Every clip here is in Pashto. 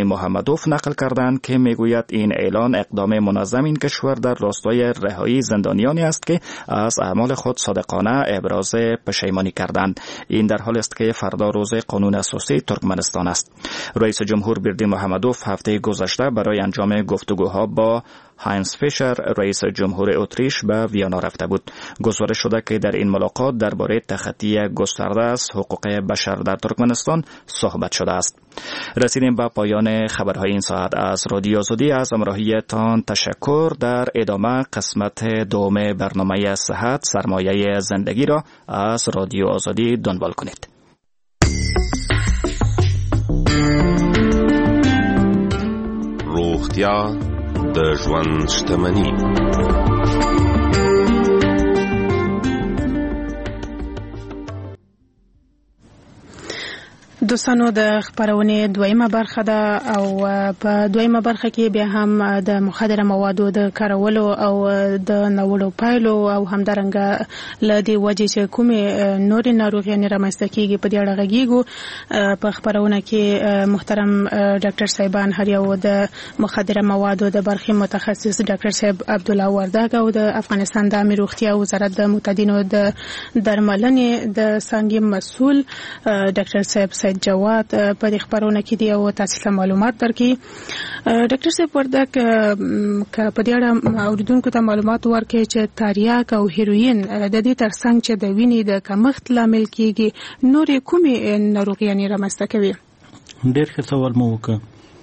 محمدوف نقل کردند که میگوید این اعلان اقدام منظم این کشور در راستای رهایی زندانیانی است که از اعمال خود صادقانه ابراز پشیمانی کردند. این در حالی است که فردا روز قانون اساسی ترکمنستان است. رئیس جمهور بیردی محمدوف هفته گذشته برای انجام گفتگوها با هاینز فیشر رئیس جمهور اتریش به ویانا رفته بود. گزارش شده که در این ملاقات درباره تخطی گسترده از حقوق بشر در ترکمنستان صحبت شده است. رسیدیم به پایان خبرهای این ساعت از رادیو آزادی. از همراهیتان تشکر. در ادامه قسمت دوم برنامه صحت سرمایه زندگی را از رادیو آزادی دنبال کنید. روغتیا د ژوند شتمني. دوستانو د خبرونه دویمه برخه ده او په دویمه برخه کې بیا هم د مخدره موادو د کارولو او د نوولو پایلو او همدارنګه لدی وجې چې کومې نورې ناروغیانې رامنځته کیږي په دې اړه غږیږو. په خبرونه کې محترم ډاکټر صاحبان هر یو د مخدره موادو د برخې متخصص ډاکټر صاحب عبدالله وردګ او د افغانستان د عامه روغتیا وزارت د معتادینو د درملنې د څانګې مسؤل ډاکټر صاحب جواد په دې خبرونه کې دی او تاسو ته معلومات درکړي. ډاکټر صاحب وردګ په دې اړه اوریدونکو ته معلومات ورکړي چې تریاک او هیروین د دې ترڅنګ چې د وینې د کمښت لامل کیږي نورې کومې ناروغیانې رامنځته کوي؟ ډېر ښه سوال مو وکړ.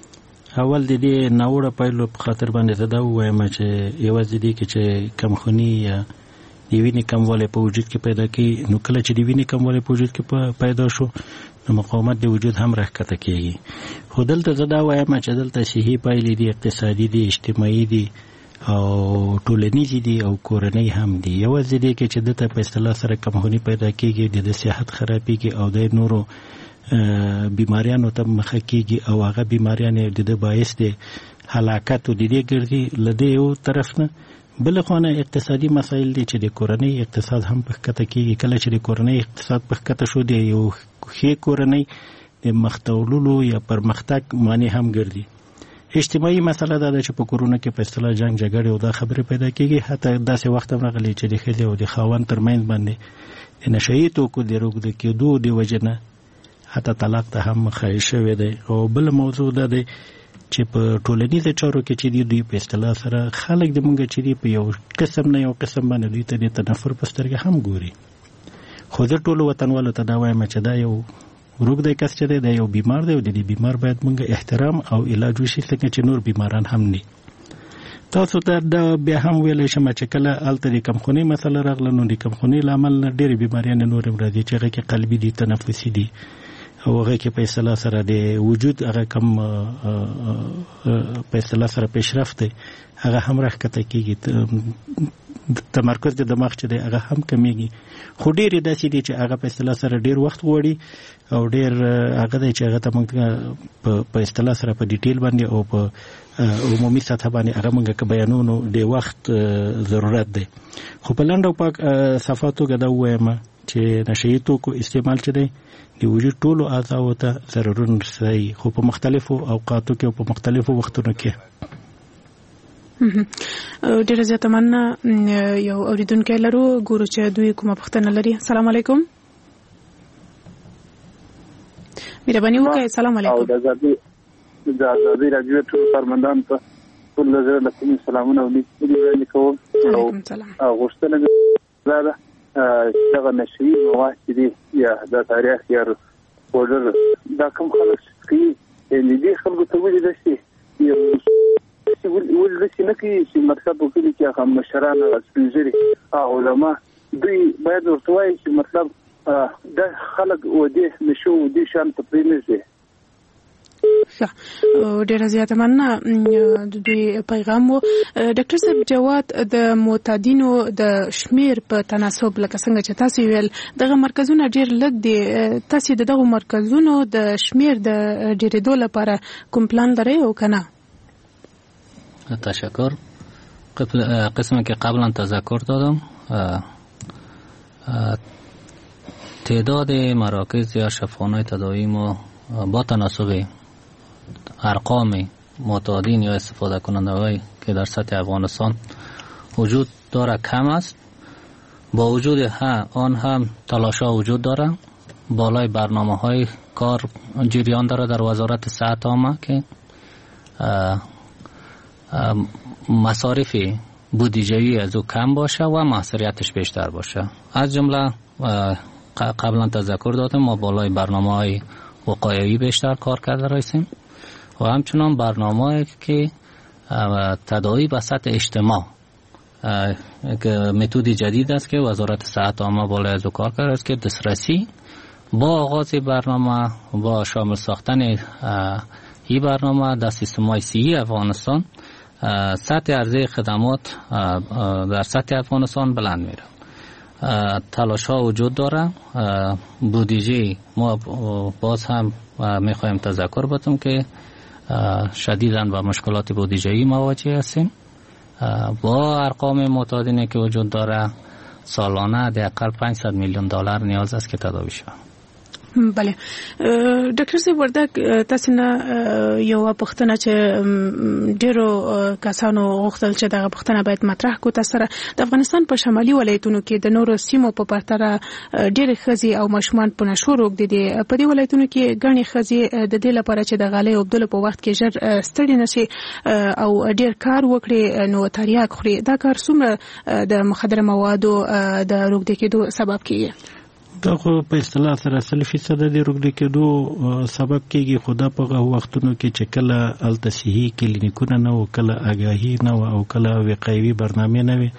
اول د دې ناوړه پایلو په خاطر باندې زه دا ووایم چې یوازې دې کې چې کمخوني یا د وینې کموالی په وجود کې پیدا کیږي، نو کله چې د وینې کموالی په وجود کې پیدا شو نو مقاومت د وجود هم راښکته کیږي. خو دلته زه دا وایم چې دلته صحي پایلې دي، اقتصادي دي، اجتماعي دي او ټولنیزې دي او کورنۍ هم دي. یوازې دې کې چې دلته په اصطلاح سره کمخوني پیدا کیږي، د صحت خرابېږي او د نورو بیماریانو ته مخه کیږي او هغه بیماریان د باعث د هلاکت او د دې ګرځي له دې یو طرف نه. بل خونه اقتصادي مسایل دي چې د کورنۍ اقتصاد هم په ښکته کیږي. کله چې د کورنۍ اقتصاد په ښکته شو دی یو ښې کورنۍ د مختولولو یا پرمختګ معنی هم ګرځي. اجتماعي مسله دا ده چې په کورونو کې په اصطلاح جنگ جګړې او دا خبرې پیدا کیږي. حتی داسې وخت هم راغلی چې د ښځې او د خاوند ترمنځ باندې د نشهیي توکو د روږده کېدو د وجې نه حتی طلاق ته هم مخه شوی دی. او بل موضوع دا دی چې په ټولنیزو چارو کې چې دوی په اصطلاح سره خلک د مونږ چې دی په یو قسم نه یو قسم باندې دوی ته د تنفر په سترګه هم ګوري. خو زه ټولو وطنوالو ته دا وایم چې دا یو روږدی کس چې دی دا یو بیمار دی او د دې بیمار باید مونږ احترام او علاج وشي څنګه چې نور بیماران هم نه. تاسو ته دا بیا هم ویلی شم چې کله هلته د کمخونۍ مسله راغله نو د کمخونۍ له امله نه ډېرې بیماریانې نور هم راځي چې هغه کې قلبي دي، تنفسي دي او هغه کې په اصطلاح سره د وجود هغه کم په اصطلاح سره پیشرفت دی هغه هم راښکته کیږي. تمرکز د دماغ چې دی هغه هم کمیږي. خو ډېرې داسې دي چې هغه په اصطلاح سره ډېر وخت غواړي او ډېر هغه دی چې هغه ته موږ په اصطلاح سره په ډیټیل باندې او په عمومي سطح باندې هغه موږ که بیانو نو د وخت ضرورت دی. خو په لنډ او پاک صفا توګه دا ووایم چې نشهیي توکو استعمال چې دی د وجود ټولو اعضاو ته ضررونه رسوي، خو په مختلفو اوقاتو کې او په مختلفو وختونو کې. ډېره زیاته مننه. یو اوریدونکی لرو، ګورو چې دوی کومه پوښتنه لري. السلام علیکم. مهرباني وکړئ. السلام علیکم. د ازادي راډیو ټول کارمندانو ته ټول نظر لکم سلامونه او نیکي کوم. وعلیکم السلام. غوښتنه دا ده چې نشهیي مواد دي یا د تاریخ یا پودر دا کوم خلک چې دې خلکو ته ولې داسې ولې داسې نه کوي چې مطلب وکړي چې هغه مشران او سپین ږیري علما دوی باید ورته وایي چې مطلب دا خلک ودې نشو دې شان ته پرېنږدي. ډېره زیاته مننه. د دوی پیغام و. ډاکټر صاحب جواد، د معتادینو د شمیر په تناسب لکه څنګه چې تاسو ویل دغه مرکزونه ډېر لږ دي، تاسو دغه مرکزونو د شمیر د ډېرېدو لپاره کوم پلان لرئ او که نه؟ تشکر. قسمی که قبلا تذکر دادم تعداد مراکز یا شفاخانه‌های تداوی ما با تناسب ارقام معتادین یا استفاده کننده‌هایی که در سطح افغانستان وجود داره کم است. با وجود آن هم تلاش‌ها وجود داره. بالای برنامه‌های کار جریان داره در وزارت صحت عامه که مصارف بودجه‌ای از او کم باشه و موثریتش بیشتر باشه. از جمله قبلا تذکر دادم ما بالای برنامه‌های وقایعی بیشتر کار کرده رایسیم و همچنان برنامه‌ای که تداوی به سطح اجتماع که متد جدید است که وزارت صحت عامه بالای از او کار کرده است که دسترسی با آغاز برنامه با شامل ساختن این برنامه در سیستم‌های صحی افغانستان سطح عرضه خدمات در سطح افغانستان بلند میره. تلاش ها وجود داره. بودجه ما باز هم میخوایم تذکر بدم که شدیداً با مشکلات بودجه‌ای مواجه هستیم. با ارقام معتادینی که وجود داره سالانه حداقل $500 میلیون نیاز است که تداوی شود. بله ډاکټر صاحب وردک تاسو نه یو پوښتنه چې ډیرو کسانو غوښتل چې دغه پوښتنه باید مطرح کو. تاسو د افغانستان په شمالي ولایتونو کې د نورو سیمو په پرتله ډېر ښځې او ماشومان په نشو روږدي دي. په دې ولایتونو کې ګڼې ښځې د دې لپاره چې د غالۍ اوبدلو په وخت کې ژر ستړي نشي او ډېر کار وکړي نو تریاک خوري. دا کار څومره د مخدره موادو د روږدي کېدو سبب کیږي؟ دا خو په اصطلاح سره 100% د روږدي کېدو سبب کېږي. خو دا په وختونو کې چې کله هلته صحي کلینیکونه نه وو، کله آګاهي نه وه او کله وقایوي برنامې نه وې.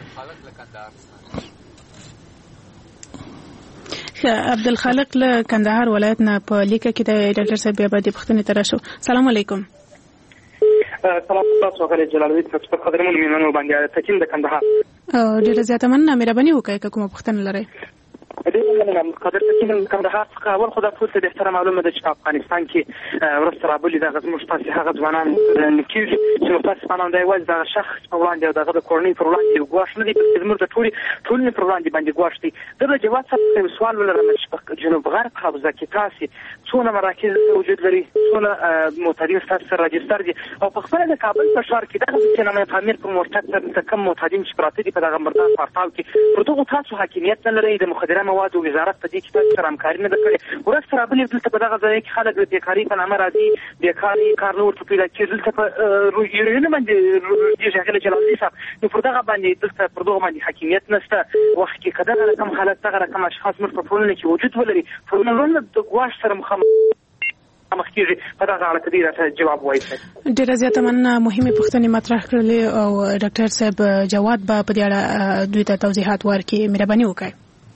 عبدالخالق له کندهار ولایت نه په لیکه کې د ډاکټر صاحب بیا به د پوښتنې ته راشو. سلام علیکم. سلام تاسو غالي جلالوي تاسو په قدرمن میمنو باندې تکین د کندهار. ډېره زیاته مننه. مهرباني وکړئ که کومه پوښتنه لرئ. قدر تکین کندهار څخه اول خو دا ټول ته بهتره معلومه ده چې په افغانستان کې ورسره رابلي دغه زموږ تاسې هغه ځوانان کېږي چې متاسفانه دا یوازې دغه شخص په وړاندې او دغه د کورنۍ پر وړاندې یو ګواښ نه دی، بلکې زموږ د ټولنې پر وړاندې باندې ګواښ دی. زه د جواد صاحب څخه یو سوال ولرم چې په جنوب غرب حوزه کې تاسې څونه مراکز وجود لري، څونه معتادین ستاسو سره راجستر دي او په خپله د کابل په ښار کې دغه سینما تعمیر پر مرتد سره کم معتادین چې پراته دي په دغه مردار پارتال کې پر دغو تاسو حاکمیت نه لرئ؟ د مخدره موادو وزارت په دې کې تاسو سره همکاري نه ده کړې؟ ورسته رابلې دلته په دغه ځای کې خلک د بیکاري په نامه راځي، بیکاري کار نه ورته پیدا کېږي. دلته په یورینو باندې روږدېږي هغه جلالدین صاحب، نو پر دغه باندې دلته پر دغه باندې حاکمیت نشته. وخت کې که دغه رقم حالت دغه رقم اشخاص موږ په ټولنه کې وجود ولري، ټولنه د ګواښ سره مخامخ کېږي. په دغه اړه کدی راته جواب وایي. ډېره زیاته مننه. مهمې پوښتنې مطرح کړلې او ډاکټر صاحب جواد به په دې اړه دوی ته توضیحات ورکړي. مهرباني وکړئ.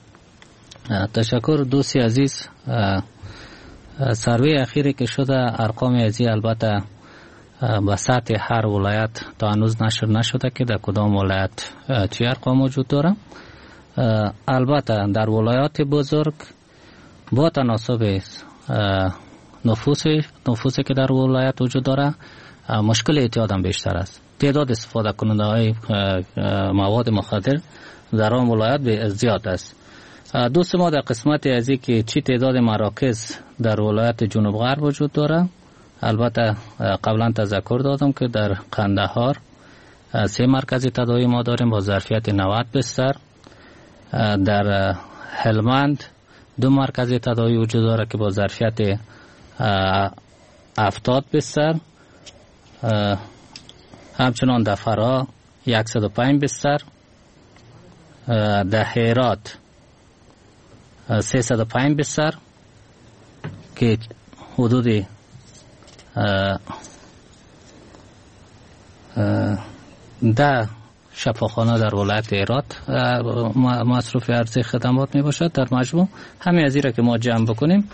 تشکر دوستی عزیز. سروی اخیری که شده ارقام ازی البته به سطح هر ولایت تا هنوز نشر نشده که در کدام ولایت چی ارقام وجود داره. البته در ولایات بزرگ با تناسب نفوسی که در ولایت وجود داره مشکل اعتیاد هم بیشتر است. تعداد استفاده کننده های مواد مخدر در آن ولایت زیاد است. دوست ما در قسمت ازی که چی تعداد مراکز در ولایت جنوب غرب وجود داره، البته قبلا تذکر دادم که در قندهار 3 مرکز تداوی ما داریم با ظرفیت 90 بستر. در هلمند 2 مرکز تداوی وجود داره که با ظرفیت 70 بستر. همچنان در فرا 105 بستر. در هرات 305 بستر که حدود ده شفاخانه در ولایت هرات مصرف عرضه خدمات می باشد. در مجموع همین از را که ما جمع بکنیم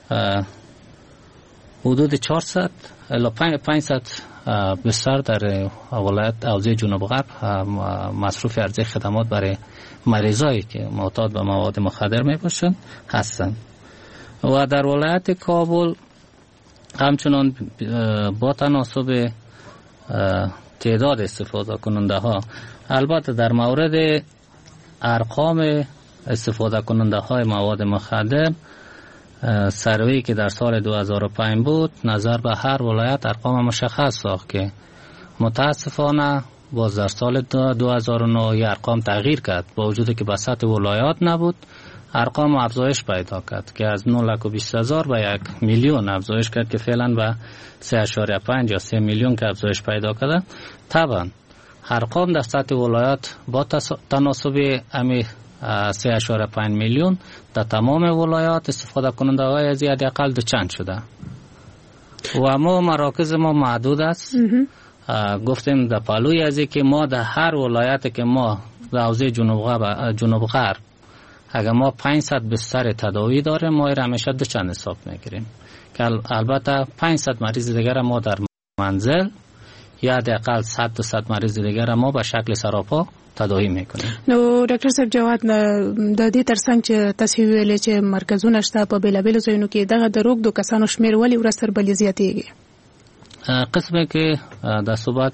حدود 400 الی 500 بستر در ولایت حوزه جنوب غرب مصرف عرضه خدمات برای مریضایی که معتاد به مواد مخدر می باشند هستند. و در ولایت کابل همچنان با تناسب تعداد استفاده کننده ها، البته در مورد ارقام استفاده کننده های مواد مخدر سروی که در سال 2005 بود نظر به هر ولایت ارقام مشخص ساخت که متاسفانه باز در سال 2009 ارقام تغییر کرد، با وجودی که به سطح ولایات نبود ارقام افزایش پیدا کرد که از 920,000 به 1 میلیون افزایش کرد که فعلا به 3.5 یا 3 میلیون که افزایش پیدا کرده. طبعا ارقام در سطح ولایات با تناسب امی 3.5 میلیون در تمام ولایات استفاده کننده های از حداقل دو چند شده و ما مراکز ما محدود است. گفتیم در پالوی از که ما در هر ولایت که ما در حوزه جنوب غرب اگر ما 500 بستر تداوی داریم ما را همیشه دو چند حساب میگیریم که البته 500 مریض دیگر ما در منزل یا حداقل 100 مریض دیگر ما به شکل سراپا تداوی میکنیم. نو ډاکټر صاحب جواد د دې ترڅنګ چې تاسو ویلې چې مرکزونه شته په بیلابیلو ځایونو کې دغه د روغ د کسانو شمیر ولې ورسره بلې زیاتېږي؟ قسمه که در صحبت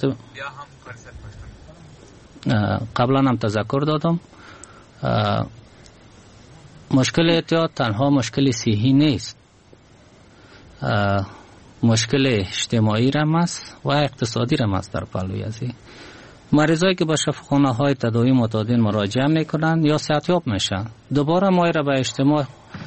قبلا هم تذکر دادم مشکل اعتیاد تنها مشکل صحی نیست، مشکل اجتماعی هم است و اقتصادی هم است. در پلوی ازی مریضایی که به شفاخانه های تداوی متعدد مراجعه میکنن یا صحتیاب میشن دوباره ما را به اجتماع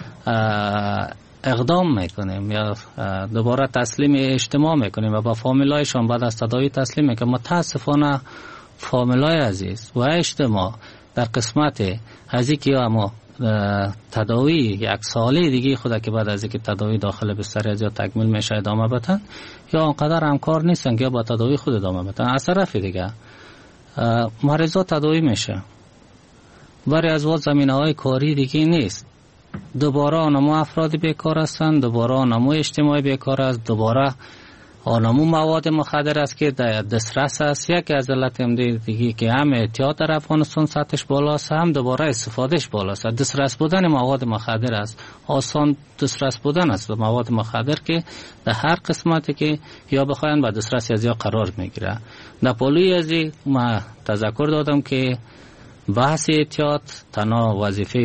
اقدام میکنیم یا دوباره تسلیم اجتماع میکنیم و با فامیلایشان بعد از تداوی تسلیم میکنیم. متاسفانه فامیلای عزیز و اجتماع در قسمت از اینکه اما تداوی یک ساله دیگه خدا که بعد از اینکه تداوی داخل بستر از یا تکمیل میشه ادامه بدن یا آنقدر همکار نیستن که با تداوی خود ادامه بدن. از طرف دیگه مریضا تداوی میشه برای از وقت زمینه های کاری دیگه نیست، دوباره آنمو افرادی بیکار هستند، دوباره آنمو اجتماعی بیکار است، دوباره آنمو مواد مخدر است که در دسترس است. یکی از علت دیگه که هم اعتیاد در افغانستان سطحش بالاست هم دوباره استفادهش بالاست. دسترس بودن مواد مخدر است، آسان دسترس بودن است مواد مخدر که در هر قسمتی که یا بخواین با دسترس از یا قرار میگیره. در پالوی ازی ما تذکر دادم که بحث اعتیاد تنها وظیفه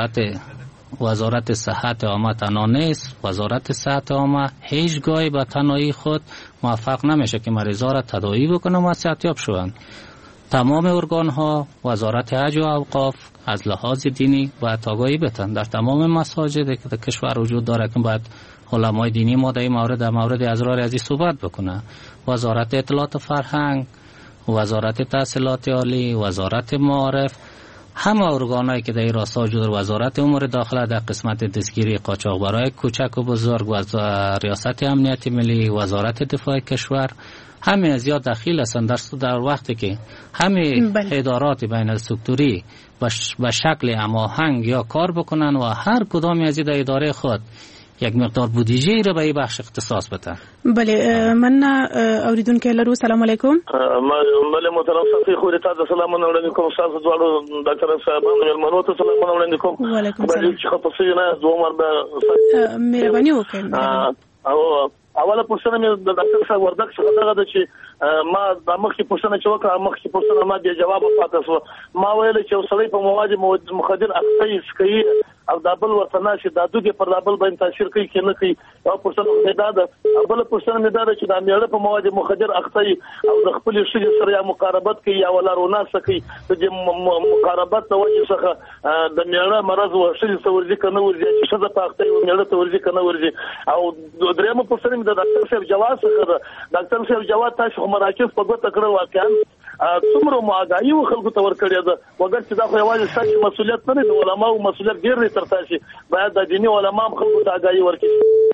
وزارت صحت عامه تنها نیست. وزارت صحت عامه هیچگاهی به تنهایی خود موفق نمیشه که مریضا را تداوی بکنه و صحتیاب شوند. تمام ارگان ها وزارت حج و اوقاف از لحاظ دینی باید آگاهی بتن در تمام مساجد که در کشور وجود داره که باید علمای دینی ما در مورد اسرار ازی صحبت بکنه. وزارت اطلاعات فرهنگ، وزارت تحصیلات عالی، وزارت معارف، همه ارگانایی که در این راستا وجود داره، وزارت امور داخله در قسمت دستگیری قاچاقبرای کوچک و بزرگ، ریاست امنیت ملی، وزارت دفاع کشور، همه از یا دخیل هستند در وقتی که همه ادارات بین السکتوری به شکل هماهنگ یا کار بکنن و هر کدامی از این اداره خود یک مقدار بودجه را به این بخش اختصاص بدن. بله من اوریدونکو لرو. سلام علیکم. بله محترم صاحب خو دې تاسو سلام وړاندې کوم. تاسو ډول ډاکټر صاحبانو مېلمنو ته سلام وړاندې کوم. وعلیکم سلام. چې خپل نه دوه مرده مهرباني وکړئ. او اوله پوښتنه مې د ډاکټر صاحب وردګ څخه ده چې ما د مخکې پوښتنه چې وکړه مخکې پوښتنه ما بیا جواب پاتې شو. ما ویل چې وسړی په مواد مخدر اخته سکي او د بل ورته نشي د دوی پر بل باندې تاثیر کوي کې نه کوي. او پوښتنه مې ده بل پوښتنه مې ده چې د میړه په مواد مخدر اخته او د خپل شي سره یا مقاربت کوي یا ولارونه سکي د مقاربت د وجه څخه د میړه مرز او شي ورځي کنه ورځي چې څه په اخته او میړه ته ورځي کنه ورځي. او درېمه پوښتنه مې د ډاکټر صاحب جواز څخه ډاکټر صاحب جواز تاسو مراکز په ګوته کړو واقعا څومره ماګایي خلکو ته ورکړی ده وګر چې دا خو یوازې ستاسو مسؤلیت نه دی، د علماو مسؤلیت ډیر دی تر تاسو باید د دیني علماو خلکو ته آګاهي ورکړي.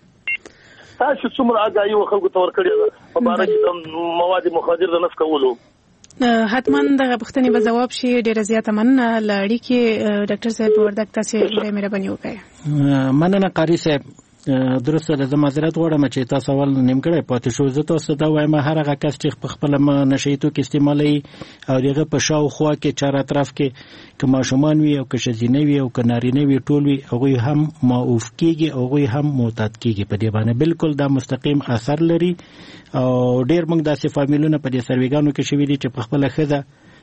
تاسو څومره آګاهي خلکو ته ورکړی ده په اړه چې د مواد مخدر د نس کولو؟ حتما دغه پوښتنې به جواب شي. ډیره زیاته مننه لړۍ کې ډاکټر صاحب وردګ تاسو مهرباني وکړئ. مننه قاری صاحب. درسته ده. معذرت غواړم چې تاسو اول نیمګړی پاتې شو. زه تاسو دا وایم هر هغه کس چې په خپل نشي توکي استعمالوي او دغه په شاوخوا کې چار اطراف کې که ماشومان وي او که ښځینه وي او که نارینه وي ټول وي هغوی هم معاف کیږي او هغوی هم معتاد کیږي. په دې باندې بالکل دا مستقیم اثر لري او ډیر موږ داسې فامیلونه په دې سرویګانو کې شوي دي چې په خپل ښځه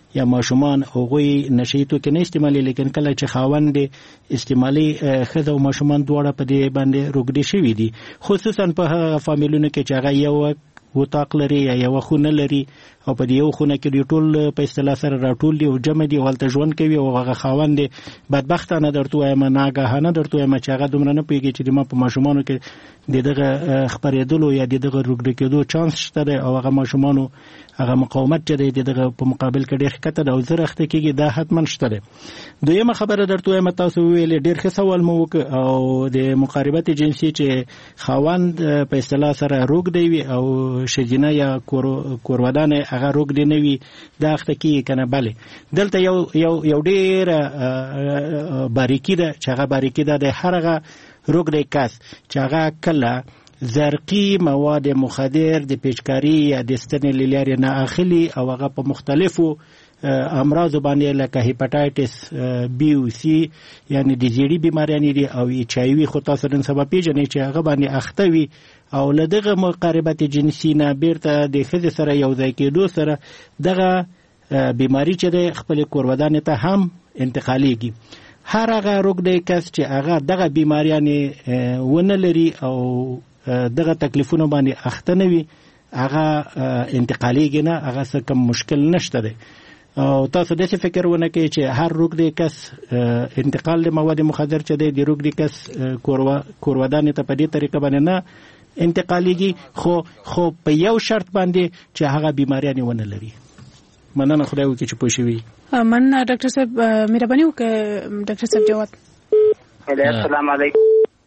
یا ماشومان هغوی نشي توکي نه استعمالي، لیکن کله چې خاوند استعمالي ښځه او ماشومان دواړه په دې باندې روږدي شوي دي، خصوصا په هغه فامیلونو کې چې هغه یو وطاق لري یا یو خونه لري او په دې یو خونه کې دی ټول په اصطلاح سره راټول دي او جمع دي، ولته ژوند کوي او هغه خاوند بدبختانه درته وایم ناګهانه درته وایم چې هغه دومره نه پیږي چې ما په ماشومانو کې دغه خبرېدلو یا دغه روږدي کېدو چانس شته او هغه ماشومانو هغه مقاومت چې دغه په مقابل کې ډېر ښکته ده او زه رخته کېږي دا حتما شته ده. دویمه خبره درته وایم تاسو ویلې ډېر ښه سوال مو وکړ او د مقاربت جنسي چې خاوند په اصطلاح سره روږدی وي او ښځینه یا کورودانه هغه روږدی نه وي دا ښکته کېږي که نه؟ بلې دلته یو ډېره باریکي ده چې هغه باریکي ده د هر هغه روږدی کس چې هغه کله زرقي مواد مخدر د پیچکاری یا د ستنې له لارې نه اخلي او هغه په مختلفو امراضو باندې لکه هیپاټایټس بی او سی یعنی د زیړي بیماریانې دي او ایچ آی وي، خو تاسو نن سبا پیژنئ چې هغه باندې اخته وي او له دغه مقاربت جنسي نه بیرته د ښځې سره یو ځای کېدو سره دغه بیماری چې د خپل کورودانې ته هم انتقالیږي. هر هغه روږدی کس چې هغه دغه بیماریانې ونه لري او دغه تکلیفونه باندې اخته نه وي هغه انتقالیږي نه، هغه څه کم مشکل نشته دی. او تاسو داسې فکر ونه کوئ چې هر روږدی کس انتقال د مواد مخدر چې دی د روږدي کس کورودانې ته په دې طریقه باندې نه انتقالیږي، خو په یو شرط باندې چې هغه بیماریانې ونه لري. مننه، خدای وکړي چې پوه شوي. مننه ډاکټر صاحب، مهرباني وکړئ ډاکټر صاحب جواد. السلام علیکم.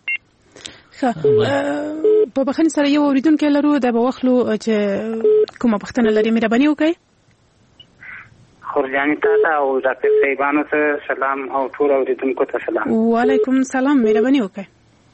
په بخښنې سره یو اوریدونکی لرو، دا به واخلو چې کومه پوښتنه لري. مهرباني وکړئ. خورجاني ته او ډاکټر صاحبانو ته سلام او ټول اوریدونکو ته سلام. وعلیکم سلام، مهرباني وکړئ.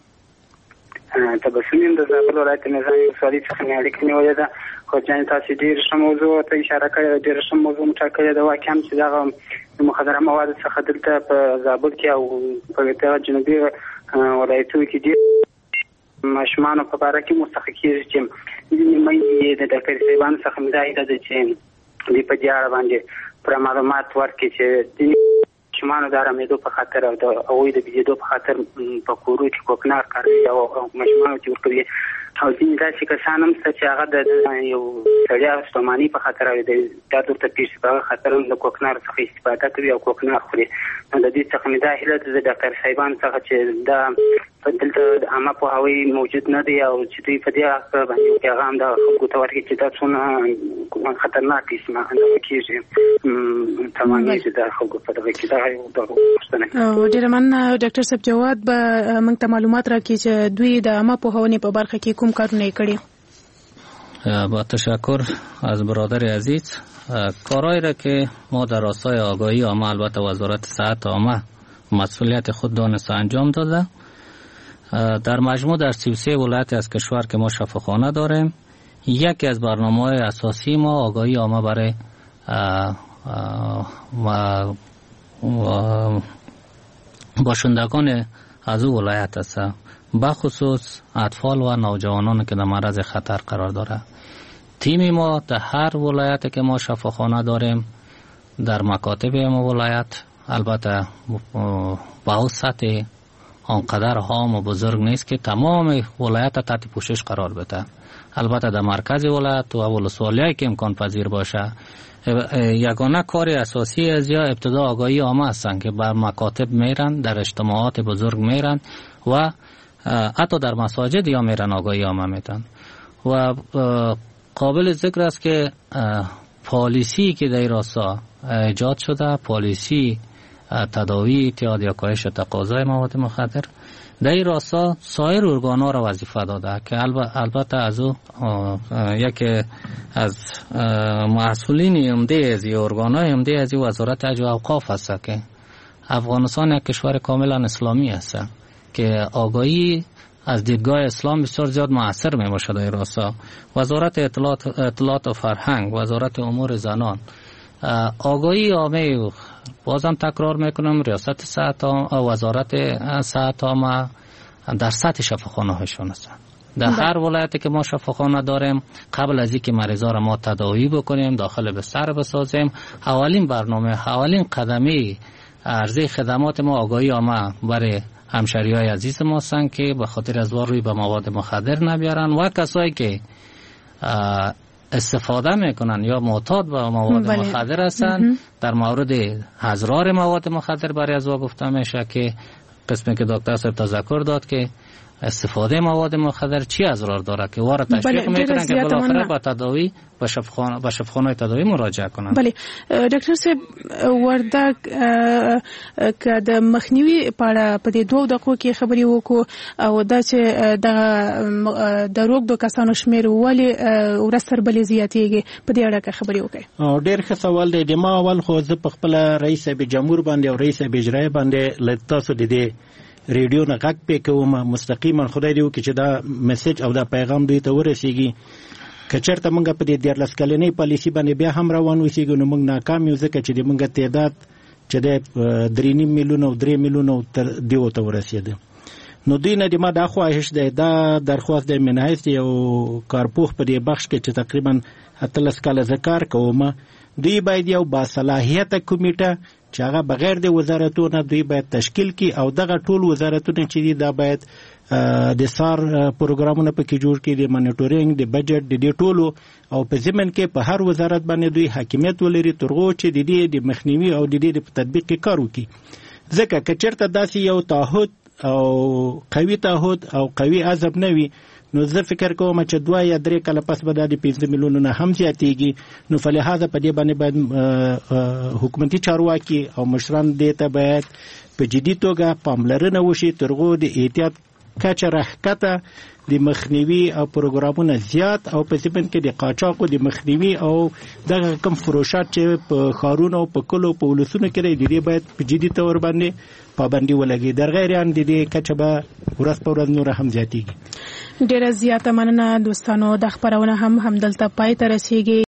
تبسم د زابل ولایت نظامي ولسوالۍ څخه مې اړیکه نیولې ده. خورجاني تاسو ډېر ښه موضوع ته اشاره کړې ده، ډېره ښه موضوع مطرح کړې ده. واقعا چې دغه مخدره موادو څخه دلته په زابل کې او په دغه جنوبي ولایتونو کې ډېر ماشومانو په باره کې مستحق کېږي چې ځینې میندې د ډاکټر صاحبانو څخه مې دا هیله ده چې دوی په دې اړه باندې پوره معلومات ورکړي چې ځینې ماشومانو د ارامېدو په خاطر او د هغوی د بېدېدو په خاطر په کورو کې کوکنار کاروي او ماشومانو کې ورکوي، او ځینې داسې کسان هم شته چې هغه د یو سړي ستوماني په خاطر او د درد ورته پېښ شي په هغه خاطر هم د کوکنارو څخه استفاده کوي او کوکنار خوري. نو د دې څخه مې دا هیله ده د ډاکټر صاحبانو څخه چې دا دلته عامه پوهاوی موجود نه دی او چې دوی په دې اړه باندې پیغام د خلکو ته ورکړي چې دا څومره خطرناک کېږي تمامېږي د خلکو په دغه کې. دا یو دغه پوښتنه. ډېره مننه ډاکټر صاحب جواد به موږ ته معلومات راکړي چې دوی د عامه پوهاونې په برخه کې کوم کارونه یې کړي. با تشکر از برادر عزیز. کارهایی را که ما در راستای آگاهی عامه البته وزارت صحت عامه مسئولیت خود دانسته انجام داده. در مجموع در 33 ولایت از کشور که ما شفاخانه داریم، یکی از برنامه‌های اساسی ما آگاهی عامه برای باشندگان از او ولایت است، بخصوص اطفال و نوجوانان که در معرض خطر قرار داره. تیم ما در هر ولایت که ما شفاخانه داریم در مکاتب ما ولایت، البته با سطح آنقدر هام و بزرگ نیست که تمام ولایت تحت پوشش قرار بده. البته در مرکز ولایت و ولسوالیایی که امکان پذیر باشه، یگانه کار اساسی از یا ابتدا آگاهی عامه هستند که بر مکاتب میرن، در اجتماعات بزرگ میرن و حتی در مساجد یا میرن آگاهی عامه میدن. و قابل ذکر است که پالیسی که در راستا ایجاد شده، پالیسی تداوی اعتیاد یا کاهش تقاضای مواد مخدر، در این راستا سایر ارگان‌ها را وظیفه داده که البته از او یکی از مسئولین عمده از این ارگان‌های عمده از این وزارت اجر و اوقاف است که افغانستان یک کشور کاملا اسلامی است که آگاهی از دیدگاه اسلام بسیار زیاد مؤثر میباشد. در این راستا وزارت اطلاعات و فرهنگ، وزارت امور زنان، آگاهی عامه، بازم تکرار میکنم، ریاست صحت و وزارت صحت عامه در سطح شفاخانه هاشون است. در هر ولایتی که ما شفاخانه داریم قبل از اینکه مریضا را ما تداوی بکنیم داخل بستر بسازیم اولین برنامه اولین قدمی عرضه خدمات ما آگاهی عامه برای همشهریای عزیز ما هستند که به خاطر از روی به مواد مخدر نبیارن و کسایی که استفاده میکنن یا معتاد به مواد مخدر هستند در مورد اضرار مواد مخدر برای از گفته میشه که قسمی که دکتر صاحب تذکر داد که استفاده مواد مخدر چی اضرار داره که وارد تشویق میکنن که بالاخره به تداوی به شفاخانه تداوی مراجعه کنن. بله ډاکټر صاحب ورده که د مخنیوي په دې دوه دقیقو کې خبرې وکړو او دا چې د روغ د کسانو شمېر ولې ورځ تر بلې زیاتېږي په دې اړه خبرې وکړئ. ډېر ښه سوال دی. د ما اول خو زه په خپل رئیس صاحب جمهور باندې او رئیس صاحب اجرایه باندې له تاسو د دې ریډیو نه غږ پې کوم مستقیما خدای دې وکړي چې دا میسج او دا پیغام دوی ته ورسیږي. که چېرته موږ په دې 14 کلنۍ پالیسي باندې بیا هم روان اوسېږو نو موږ ناکام یو ځکه چې د موږ تعداد چې د 3.5 میلیونه او 3 میلیونه تر دیو ته ورسېده. نو دوی نه د ما دا خواهش دی دا درخواست دی من حیث یو کارپوه په دې بخش کې چې تقریبا 18 کاله زه کار کوم دوی باید یو باصلاحیته کمیټه چې هغه بغیر د وزارتونو دوی باید تشکیل کی او دغه ټول وزارتونه چې دي دا باید د سار پروګرامونه پکې جوړ کړي د مانیټورینګ د بجټ د دې ټولو او په ضمن کې په هر وزارت باندې دوی حاکمیت ولري ترغو چې د دې د مخنیوي او د دې د تطبیق کې کار وکړي. ځکه که چېرته داسې یو تعهد او قوي تعهد او قوي عزم نه وي نو زه فکر کوم چې 2 یا 3 کاله پس به د 15 میلیونو نه هم زیاتېږي. نو فلهذا په دې باندې حکومتي چارواکي او مشران دې ته باید په جدي توګه پاملرنه وشي ترغو د احتیاط کچه راښکته د مخنیوي او پروګرامونه زیات او په ضمن کې د قاچاقو د مخنیوي او دغه کم فروشات چې په ښارونو او په کلو په ولسونو کې د دې باید په جدي تور باندې پابندي ولګي. در غیر ان د دې کچه به ورځ په ورځ نور هم زیاتېږي. ډیره زیاته مننه دوستانو د خبرونه هم دلته پای ته رسیږي.